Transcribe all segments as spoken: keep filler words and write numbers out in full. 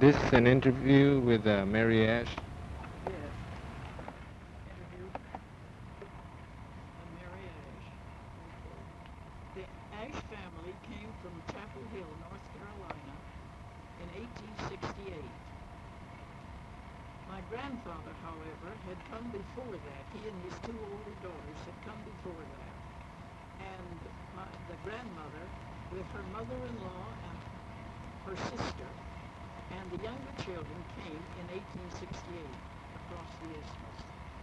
This is an interview with uh, Mary Ash. Yes. Interview of Mary Ash. Okay. The Ash family came from Chapel Hill, North Carolina in eighteen sixty-eight. My grandfather, however, had come before that. He and his two older daughters had come before that. And my, the grandmother, with her mother-in-law and her sister, and the younger children came in eighteen sixty-eight across the isthmus.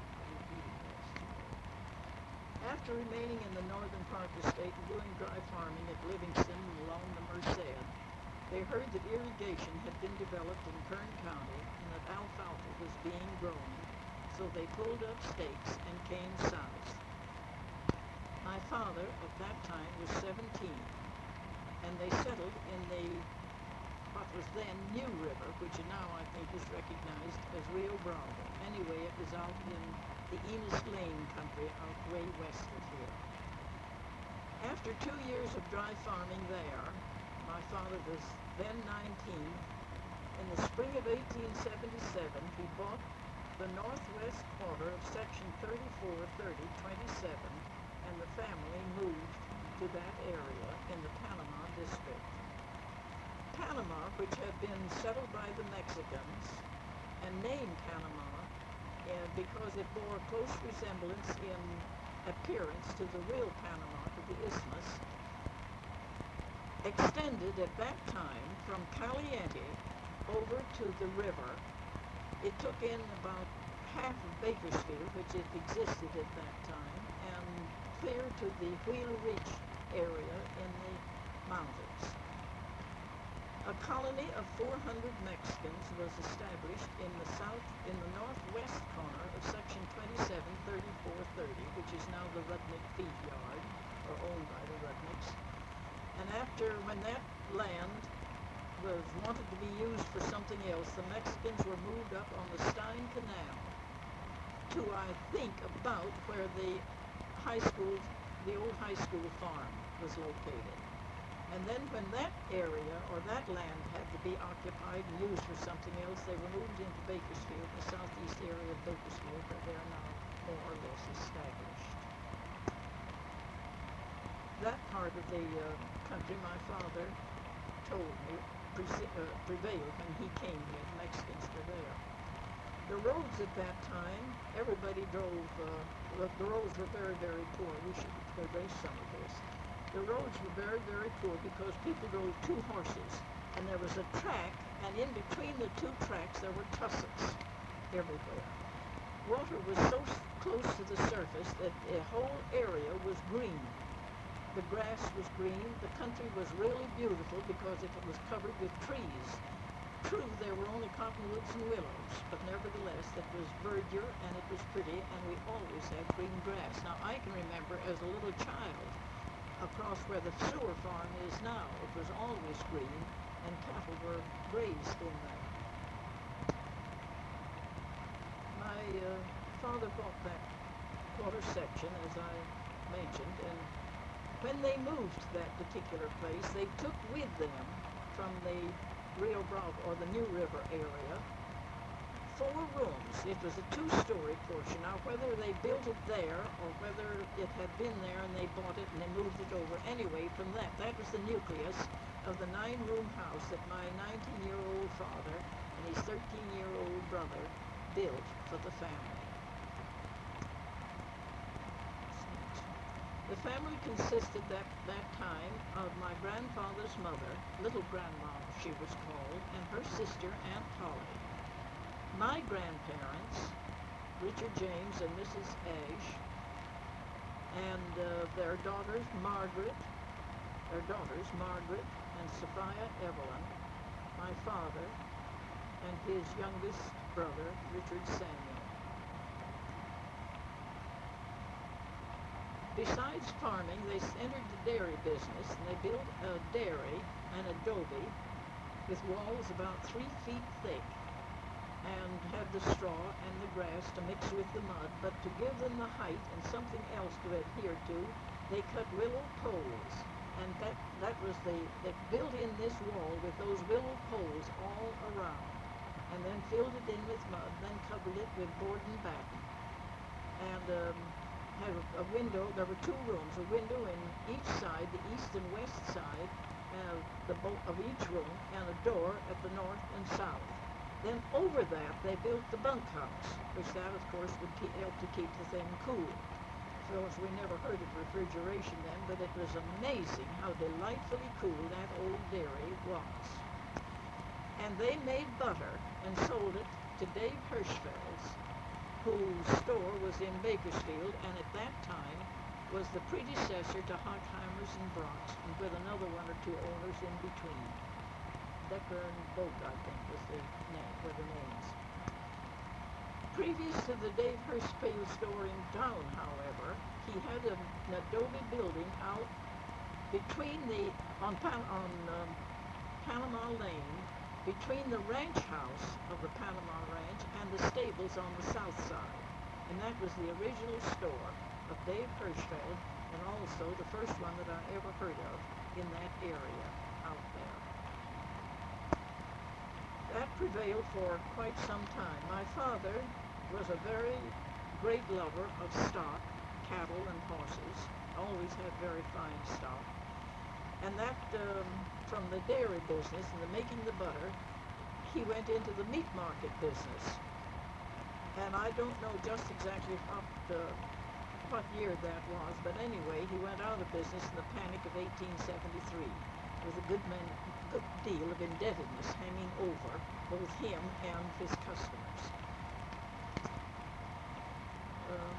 After remaining in the northern part of the state and doing dry farming at Livingston and along the Merced, they heard that irrigation had been developed in Kern County and that alfalfa was being grown, so they pulled up stakes and came south. My father, at that time, was seventeen, and they settled in the what was then New River, which now I think is recognized as Rio Bravo. Anyway, it was out in the Enos Lane country out way west of here. After two years of dry farming there, my father was then nineteen. In the spring of eighteen seventy-seven, he bought the northwest quarter of section thirty-four thirty twenty-seven, and the family moved to that area in the Panama district. Panama, which had been settled by the Mexicans, and named Panama uh, because it bore close resemblance in appearance to the real Panama, to the isthmus, extended at that time from Caliente over to the river. It took in about half of Bakersfield, which it existed at that time, and clear to the Wheeler Ridge area in the mountains. A colony of four hundred Mexicans was established in the south, in the northwest corner of section twenty-seven thirty-four thirty, which is now the Rudnick Feed Yard, or owned by the Rudnicks. And after, when that land was wanted to be used for something else, the Mexicans were moved up on the Stein Canal to, I think, about where the high school, the old high school farm was located. And then when that area, or that land, had to be occupied and used for something else, they were moved into Bakersfield, the southeast area of Bakersfield, where they are now more or less established. That part of the uh, country, my father told me, pre- uh, prevailed when he came here. The Mexicans were there. The roads at that time, everybody drove, uh, the, the roads were very, very poor. We should erase some of this. The roads were very, very poor because people drove two horses, and there was a track, and in between the two tracks there were tussocks everywhere. Water was so close to the surface that the whole area was green. The grass was green. The country was really beautiful because it was covered with trees. True, there were only cottonwoods and willows, but nevertheless it was verdure and it was pretty, and we always had green grass. Now I can remember as a little child, across where the sewer farm is now, it was always green, and cattle were raised in there. My uh, father bought that quarter section, as I mentioned, and when they moved to that particular place, they took with them from the Rio Bravo, or the New River area, four rooms. It was a two-story portion. Now, whether they built it there or whether it had been there and they bought it and they moved it over, anyway, from that, that was the nucleus of the nine-room house that my nineteen-year-old father and his thirteen-year-old brother built for the family. The family consisted at that time of my grandfather's mother, little grandma she was called, and her sister, Aunt Polly. My grandparents, Richard James and Missus Ash, and uh, their daughters, Margaret, their daughters, Margaret and Sophia Evelyn, my father, and his youngest brother, Richard Samuel. Besides farming, they entered the dairy business, and they built a dairy, an adobe, with walls about three feet thick, and had the straw and the grass to mix with the mud, but to give them the height and something else to adhere to, they cut willow poles and that that was the they built in this wall with those willow poles all around, and then filled it in with mud, then covered it with board and batten, and um, had a, a window. There were two rooms, a window in each side, the east and west side, uh, the bo- of each room, and a door at the north and south. Then over that they built the bunkhouse, which that of course would keep, help to keep the thing cool. So as we never heard of refrigeration then, but it was amazing how delightfully cool that old dairy was. And they made butter and sold it to Dave Hirschfeld's, whose store was in Bakersfield, and at that time was the predecessor to Hockheimer's and Brock's, and with another one or two owners in between. Decker and Boat, I think, was the name, were the names. Previous to the Dave Hirschfeld store in town, however, he had a, an adobe building out between the, on, Pan, on um, Panama Lane, between the ranch house of the Panama Ranch and the stables on the south side. And that was the original store of Dave Hirschfeld, and also the first one that I ever heard of in that area out there. That prevailed for quite some time. My father was a very great lover of stock, cattle and horses, always had very fine stock. And that, um, from the dairy business and the making the butter, he went into the meat market business. And I don't know just exactly what, uh, what year that was, but anyway, he went out of business in the panic of eighteen seventy-three. With a good, man, good deal of indebtedness hanging over both him and his customers. Um,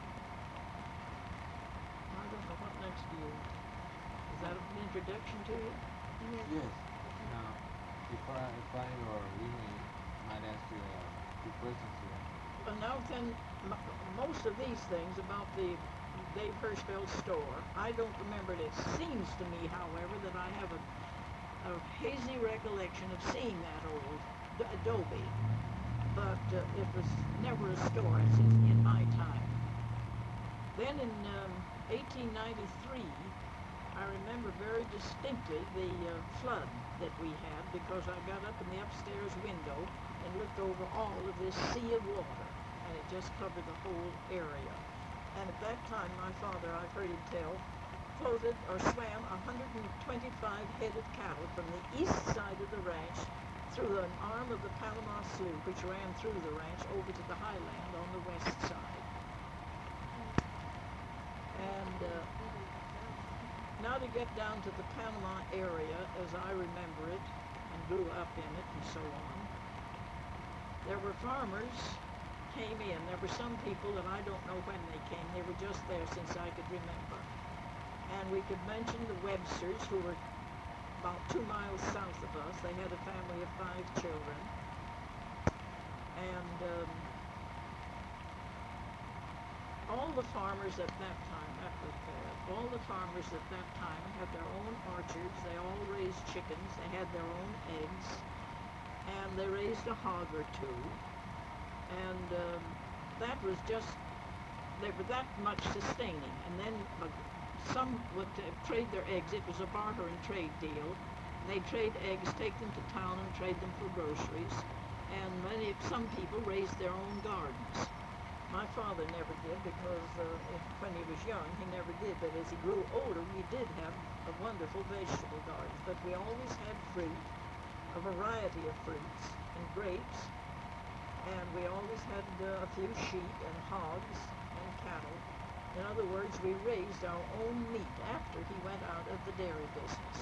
I don't know what next do you. Is that an introduction to you? Yes. Now, before I, if I or we may, might ask you a few questions here. Well, now then, m- most of these things about the Dave Hirschfeld store, I don't remember it. It seems to me, however, that I have a, a hazy recollection of seeing that old d- adobe, but uh, it was never a store in, in my time. Then in um, eighteen ninety-three, I remember very distinctly the uh, flood that we had, because I got up in the upstairs window and looked over all of this sea of water, and it just covered the whole area. And at that time, my father, I've heard him tell, floated or swam one hundred twenty-five head of cattle from the east side of the ranch through an arm of the Panama Slough, which ran through the ranch over to the highland on the west side. And uh, now to get down to the Panama area as I remember it and grew up in it and so on, there were farmers came in. There were some people that I don't know when they came. They were just there since I could remember. And we could mention the Websters, who were about two miles south of us. They had a family of five children. And um, all the farmers at that time, that was bad, all the farmers at that time had their own orchards. They all raised chickens. They had their own eggs. And they raised a hog or two. And um, that was just, they were that much sustaining. And then uh, some would uh, trade their eggs. It was a barter and trade deal. They'd trade eggs, take them to town and trade them for groceries. And many, some people raised their own gardens. My father never did, because uh, if, when he was young, he never did. But as he grew older, we did have a wonderful vegetable garden. But we always had fruit, a variety of fruits and grapes. And we always had uh, a few sheep and hogs and cattle. In other words, we raised our own meat after he went out of the dairy business.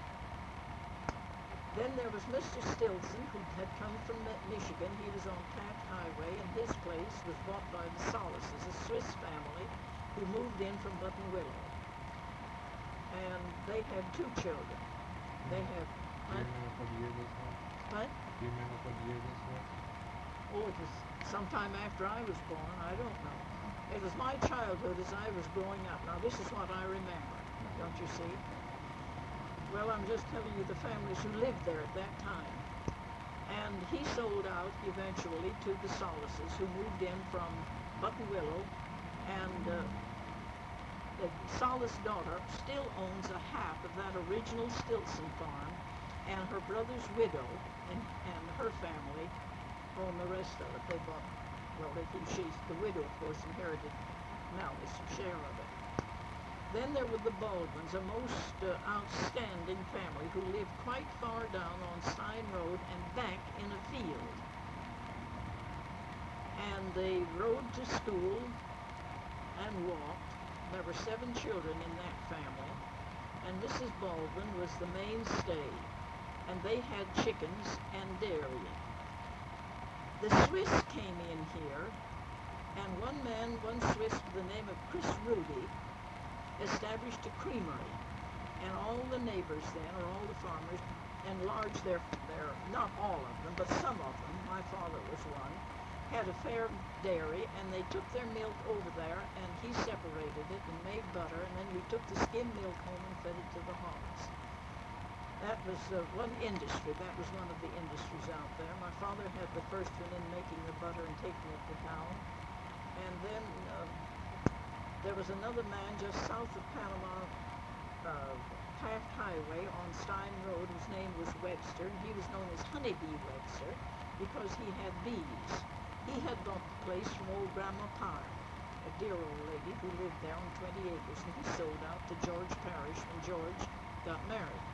Then there was Mister Stilson, who had come from Michigan. He was on Taft Highway, and his place was bought by the Solaces, a Swiss family who moved in from Buttonwillow. And they had two children. They had... Do you remember what year this was? What? Do you remember what year this was? Oh, it was sometime after I was born. I don't know. It was my childhood as I was growing up. Now, this is what I remember, don't you see? Well, I'm just telling you the families who lived there at that time. And he sold out eventually to the Solaces, who moved in from Buttonwillow. And uh, the Solace daughter still owns a half of that original Stilson farm, and her brother's widow and, and her family owned the rest of it. They bought, well, they, she's, the widow, of course, inherited Mally's share of it. Then there were the Baldwins, a most uh, outstanding family who lived quite far down on Stein Road and back in a field. And they rode to school and walked. There were seven children in that family, and Missus Baldwin was the mainstay, and they had chickens and dairy. The Swiss came in here, and one man, one Swiss by the name of Chris Rudy, established a creamery, and all the neighbors then, or all the farmers, enlarged their, their, not all of them, but some of them, my father was one, had a fair dairy, and they took their milk over there, and he separated it and made butter, and then we took the skim milk home and fed it to the hogs. That was uh, one industry, that was one of the industries out there. My father had the first one in making the butter and taking it to town, and then uh, there was another man just south of Panama, uh, Taft Highway on Stein Road, whose name was Webster, and he was known as Honeybee Webster because he had bees. He had bought the place from old Grandma Pye, a dear old lady who lived there on twenty acres, and he sold out to George Parrish when George got married.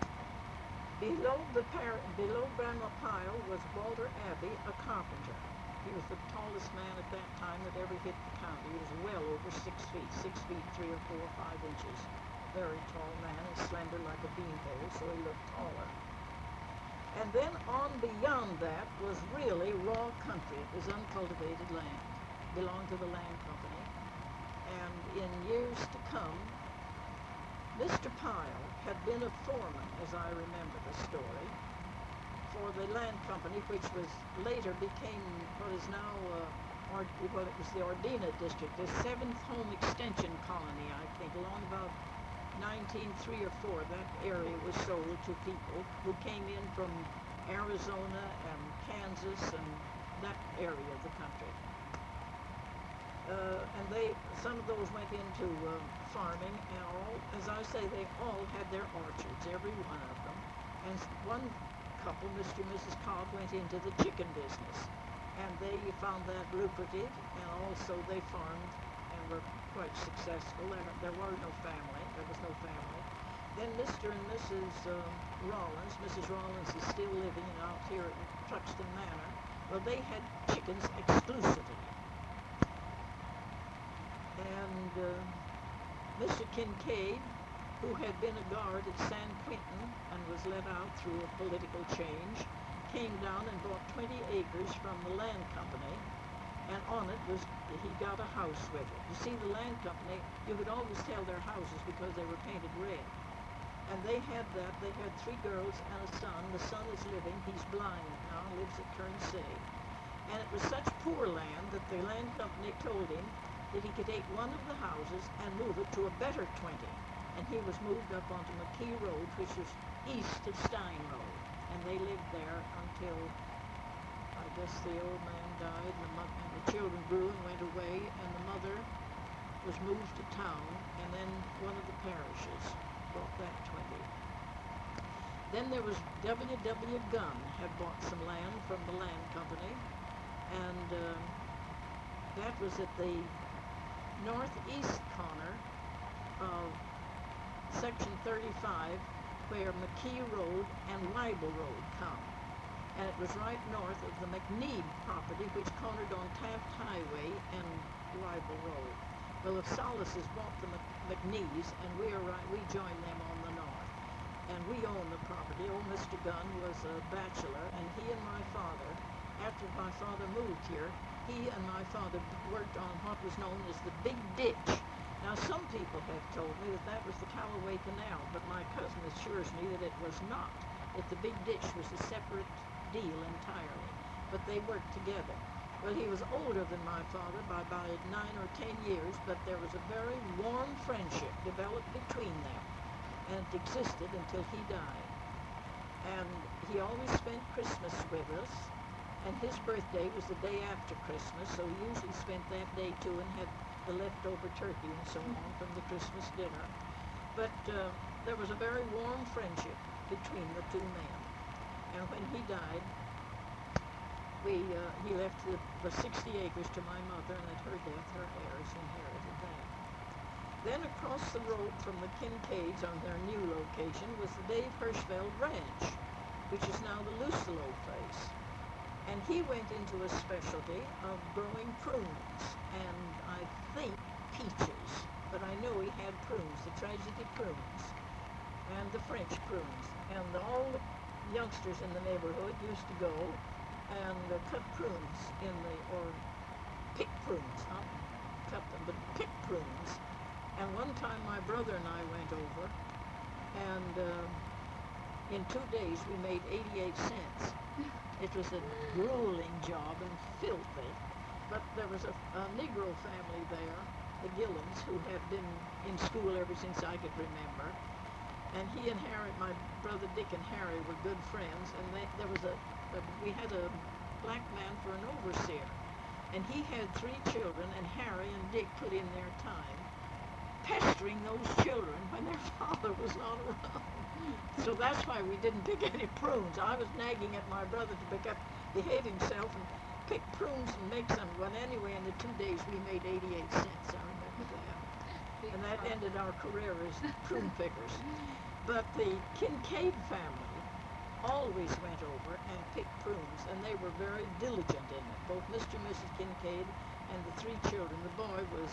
Below the par- below Grandma Pyle was Walter Abbey, a carpenter. He was the tallest man at that time that ever hit the county. He was well over six feet, six feet three or four or five inches. Very tall man and slender like a beanpole, so he looked taller. And then on beyond that was really raw country. It was uncultivated land, belonged to the land company. And in years to come, Mister Pyle had been a foreman, as I remember the story, for the land company, which was later became what is now, uh, Ard- well, it was the Ordina district, the seventh home extension colony, I think, along about nineteen oh three or four. That area was sold to people who came in from Arizona and Kansas and that area of the country. Uh, and they, some of those went into uh, farming, and all, as I say, they all had their orchards, every one of them. And one couple, Mister and Missus Cobb, went into the chicken business, and they found that lucrative, and also they farmed and were quite successful. There, there were no family, there was no family. Then Mister and Missus Uh, Rollins, Missus Rollins is still living out here at Truxton Manor. Well, they had chickens exclusively. And uh, Mister Kincaid, who had been a guard at San Quentin and was let out through a political change, came down and bought twenty acres from the land company, and on it was, he got a house with it. You see, the land company, you could always tell their houses because they were painted red. And they had that, they had three girls and a son. The son is living, he's blind now, lives at Kernsay. And it was such poor land that the land company told him that he could take one of the houses and move it to a better twenty. And he was moved up onto McKee Road, which is east of Stein Road. And they lived there until, I guess, the old man died, and the, mo- and the children grew and went away, and the mother was moved to town, and then one of the parishes bought that twenty. Then there was W W Gunn had bought some land from the land company, and uh, that was at the northeast corner of section thirty-five, where McKee Road and Weibel Road come. And it was right north of the McNeed property, which cornered on Taft Highway and Weibel Road. Well, the Solaces bought the Mc- McNees, and we are right, we joined them on the north. And we owned the property. Old Mister Gunn was a bachelor, and he and my father, after my father moved here, he and my father worked on what was known as the Big Ditch. Now, some people have told me that that was the Callaway Canal, but my cousin assures me that it was not, that the Big Ditch was a separate deal entirely, but they worked together. Well, he was older than my father by about nine or ten years, but there was a very warm friendship developed between them, and it existed until he died. And he always spent Christmas with us, and his birthday was the day after Christmas, so he usually spent that day too and had the leftover turkey and so on from the Christmas dinner. But uh, there was a very warm friendship between the two men. And when he died, we uh, he left the, the sixty acres to my mother, and at her death, her heirs inherited that. Then across the road from the Kincaids on their new location was the Dave Hirschfeld Ranch, which is now the Lucelo place. And he went into a specialty of growing prunes, and I think peaches, but I know he had prunes, the tragedy prunes, and the French prunes. And all the youngsters in the neighborhood used to go and uh, cut prunes in the, or pick prunes, not cut them, but pick prunes. And one time my brother and I went over, and uh, in two days we made eighty-eight cents. It was a grueling job and filthy, but there was a, a Negro family there, the Gillens, who had been in school ever since I could remember. And he and Harry, my brother Dick and Harry, were good friends, and they, there was a, a, we had a black man for an overseer. And he had three children, and Harry and Dick put in their time pestering those children when their father was not around. So that's why we didn't pick any prunes. I was nagging at my brother to pick up, behave himself and pick prunes and make some. But anyway, in the two days we made eighty-eight cents, I remember that. And that ended our career as prune pickers. But the Kincaid family always went over and picked prunes, and they were very diligent in it, both Mister and Missus Kincaid and the three children. The boy was,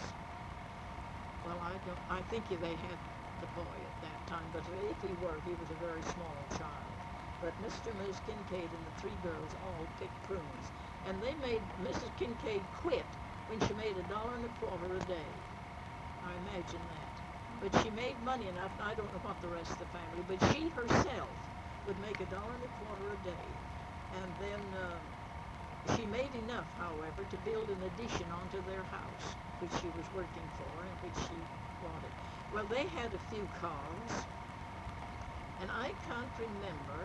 well, I don't, I think they had the boy at that time, but if he were, he was a very small child. But Mister and Missus Kincaid and the three girls all picked prunes, and they made, Missus Kincaid quit when she made a dollar and a quarter a day. I imagine that. But she made money enough, and I don't know what the rest of the family, but she herself would make a dollar and a quarter a day. And then uh, she made enough, however, to build an addition onto their house, which she was working for and which she wanted. Well, they had a few calves, and I can't remember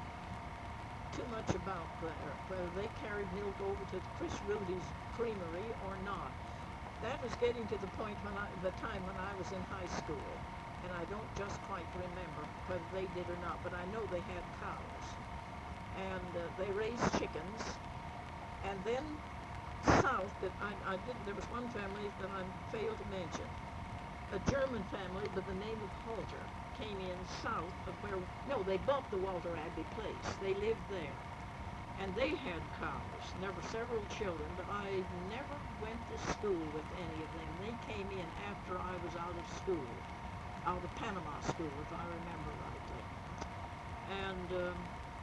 too much about whether, whether they carried milk over to Chris Rudy's creamery or not. That was getting to the point when I, the time when I was in high school, and I don't just quite remember whether they did or not, but I know they had cows, and uh, they raised chickens, and then south, that I, I didn't, there was one family that I failed to mention, a German family by the name of Halter came in south of where, no, they bought the Walter Abbey place, they lived there. And they had cows, and there were several children, but I never went to school with any of them. They came in after I was out of school, out of Panama school, if I remember rightly. And um,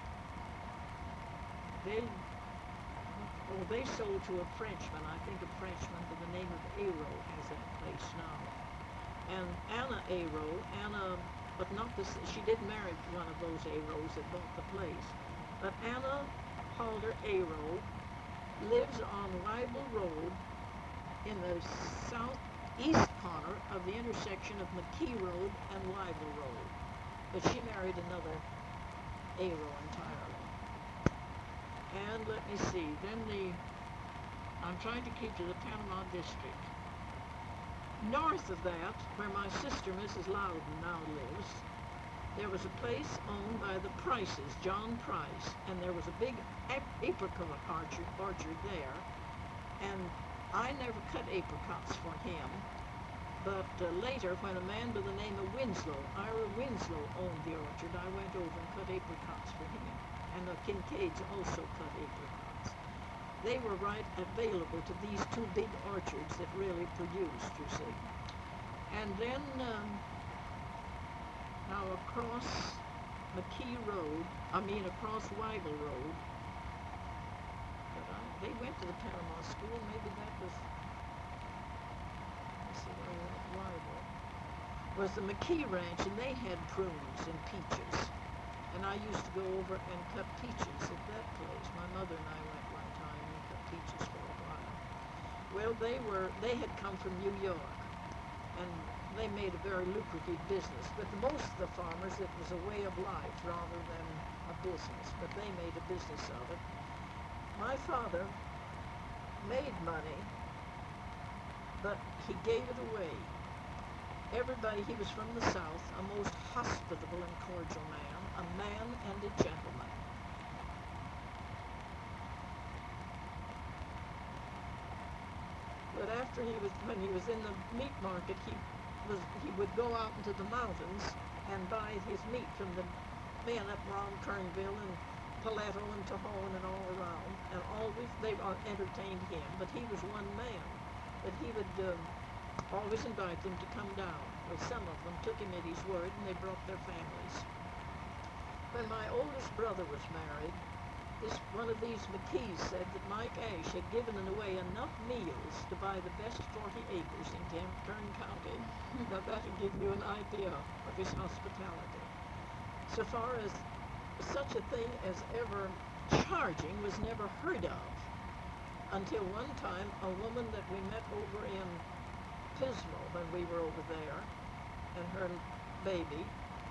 they, well, they sold to a Frenchman, I think a Frenchman by the name of Aero has that place now. And Anna Aero, Anna, but not this, she did marry one of those Aeros that bought the place. But Anna Halder Aero lives on Weibel Road in the southeast corner of the intersection of McKee Road and Weibel Road. But she married another Aero entirely. And let me see, then the, I'm trying to keep to the Panama District. North of that, where my sister, Missus Loudon, now lives, there was a place owned by the Prices, John Price, and there was a big ap- apricot orchard, orchard there, and I never cut apricots for him, but uh, later, when a man by the name of Winslow, Ira Winslow, owned the orchard, I went over and cut apricots for him, and the Kincaids also cut apricots. They were right available to these two big orchards that really produced, you see. And then, um, now across McKee Road, I mean across Weibel Road, but I, they went to the Panama School, maybe that was, let's see, where was Weibel, was the McKee Ranch, and they had prunes and peaches. And I used to go over and cut peaches at that place. My mother and I went one time and cut peaches for a while. Well, they were, they had come from New York, and they made a very lucrative business. But most of the farmers, it was a way of life rather than a business, but they made a business of it. My father made money, but he gave it away. Everybody, he was from the South, a most hospitable after he was, when he was in the meat market, he was, he would go out into the mountains and buy his meat from the men up around Kernville and Paleto and Tejon and all around, and always, they uh, entertained him, but he was one man. But he would um, always invite them to come down. Well, some of them took him at his word, and they brought their families. When my oldest brother was married, this one of these McKees said that Mike Ash had given away enough meals to buy the best forty acres in Kern Kern County. Now that'll give you an idea of his hospitality. So far as such a thing as ever charging was never heard of until one time a woman that we met over in Pismo when we were over there, and her baby,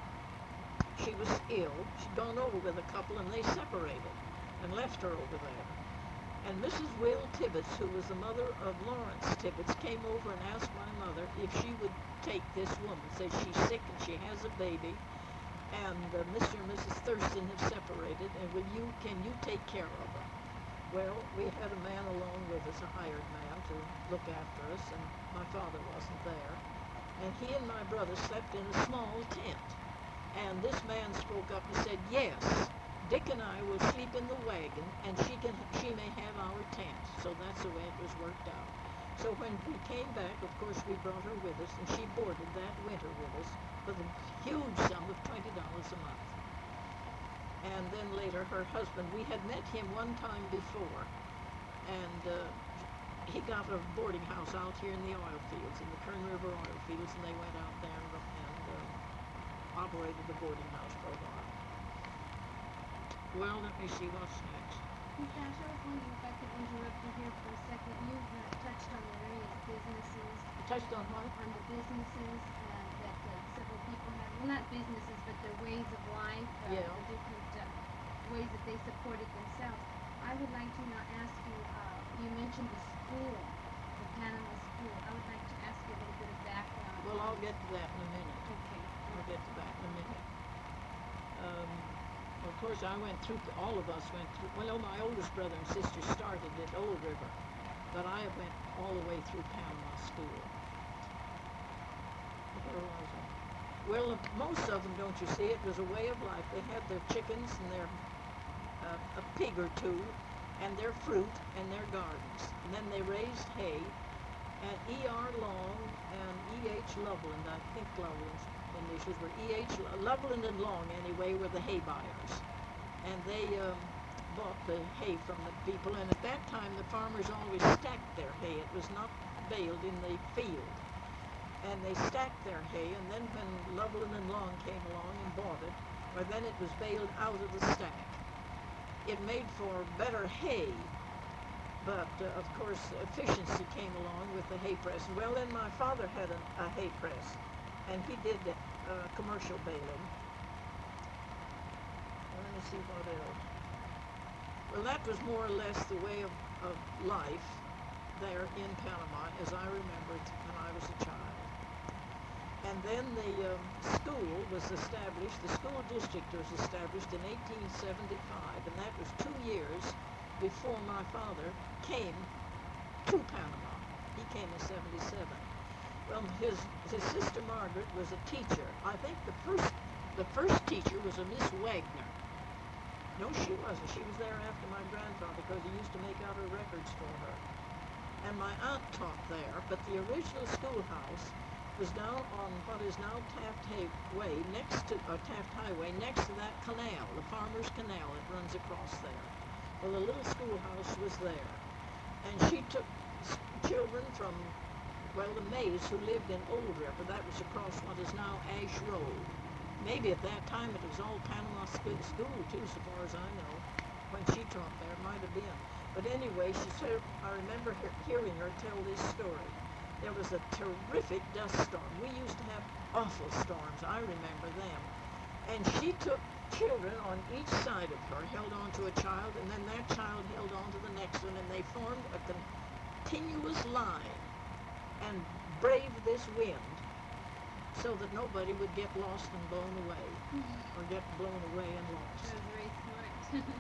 she was ill. She'd gone over with a couple and they separated and left her over there. And Missus Will Tibbetts, who was the mother of Lawrence Tibbetts, came over and asked my mother if she would take this woman. Said she's sick and she has a baby, and uh, Mister and Missus Thurston have separated, and will you, can you take care of her? Well, we had a man along with us, a hired man, to look after us, and my father wasn't there. And he and my brother slept in a small tent. And this man spoke up and said, yes, Dick and I will sleep in the wagon, and she can, she may have our tent. So that's the way it was worked out. So when we came back, of course, we brought her with us, and she boarded that winter with us for the huge sum of twenty dollars a month. And then later, her husband, we had met him one time before, and uh, he got a boarding house out here in the oil fields, in the Kern River oil fields, and they went out there and, and uh, operated the boarding house for a while. Well, let me see what's next. Miss Ash, I was wondering if I could interrupt you here for a second. You've uh, touched on the various businesses. Touched on what? On the businesses uh, that uh, several people have. Well, not businesses, but their ways of life. Uh, Yeah. The different uh, ways that they supported themselves. I would like to now ask you, uh, you mentioned the school, the Panama School. I would like to ask you a little bit of background. Well, I'll get to that in a minute. Okay. I'll get to that in a minute. Um, of course, I went through, all of us went through, well, no, my oldest brother and sister started at Old River, but I went all the way through Panama School. Where was I? Well, uh, most of them, don't you see, it was a way of life. They had their chickens and their, uh, a pig or two, and their fruit and their gardens. And then they raised hay, and E R Long and E H Loveland, I think Loveland's initials were E H Loveland and Long anyway, were the hay buyers. And they um, bought the hay from the people, and at that time the farmers always stacked their hay. It was not baled in the field. And they stacked their hay, and then when Loveland and Long came along and bought it, well, then it was baled out of the stack. It made for better hay, but uh, of course efficiency came along with the hay press. Well, then my father had a, a hay press, and he did uh, commercial baling. Let me see what else. Well, that was more or less the way of, of life there in Panama as I remember it when I was a child. And then the um, school was established, the school district was established in eighteen seventy-five, and that was two years before my father came to Panama. He came in seventy-seven. Well, his, his sister Margaret was a teacher. I think the first, the first teacher was a Miss Wagner. No, she wasn't. She was there after my grandfather because he used to make out her records for her. And my aunt taught there, but the original schoolhouse was down on what is now Taft Highway, next to, or Taft Highway, next to that canal, the Farmers Canal that runs across there. Well, the little schoolhouse was there. And she took s- children from, well, the Mays who lived in Old River. That was across what is now Ash Road. Maybe at that time it was all Panama sc- School, too, so far as I know. When she taught there, it might have been. But anyway, she said, I remember her, hearing her tell this story. There was a terrific dust storm. We used to have awful storms. I remember them. And she took children on each side of her, held on to a child, and then that child held on to the next one, and they formed a continuous line and braved this wind so that nobody would get lost and blown away, or get blown away and That lost. was very smart.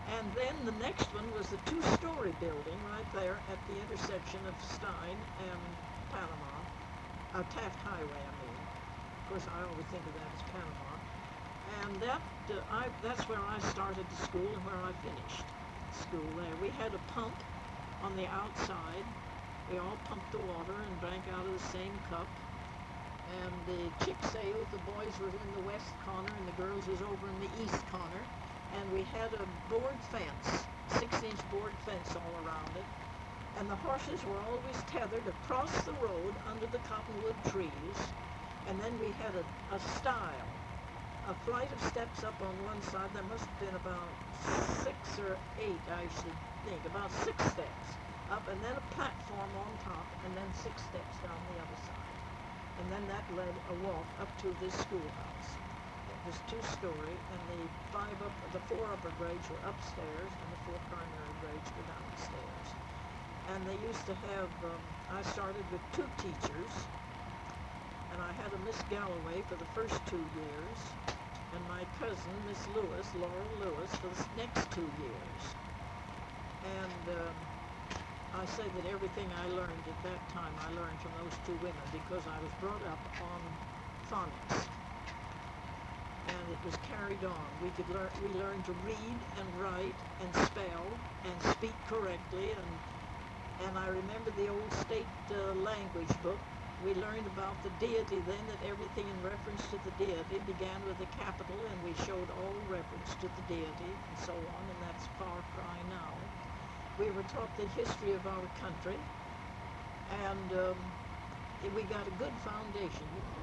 And then the next one was the two-story building right there at the intersection of Stein and Panama, uh, Taft Highway, I mean. Of course, I always think of that as Panama. And that, uh, I, that's where I started the school and where I finished school there. We had a pump on the outside. We all pumped the water and drank out of the same cup. And the chick sales, the boys were in the west corner and the girls was over in the east corner. And we had a board fence, six-inch board fence all around it. And the horses were always tethered across the road under the cottonwood trees. And then we had a, a stile, a flight of steps up on one side. There must have been about six or eight, I should think, about six steps up, and then a platform on top, and then six steps down the other side. And then that led a walk up to this schoolhouse. It was two-story, and the five up, the four upper grades were upstairs, and the four primary grades were downstairs. And they used to have, um, I started with two teachers, and I had a Miss Galloway for the first two years, and my cousin, Miss Lewis, Laurel Lewis, for the next two years. And um, I say that everything I learned at that time, I learned from those two women because I was brought up on phonics. And it was carried on. We could learn, we learned to read and write and spell and speak correctly. And, and I remember the old state uh, language book. We learned about the deity then, that everything in reference to the deity began with a capital, and we showed all reference to the deity and so on, and that's far cry now. We were taught the history of our country, and um, we got a good foundation.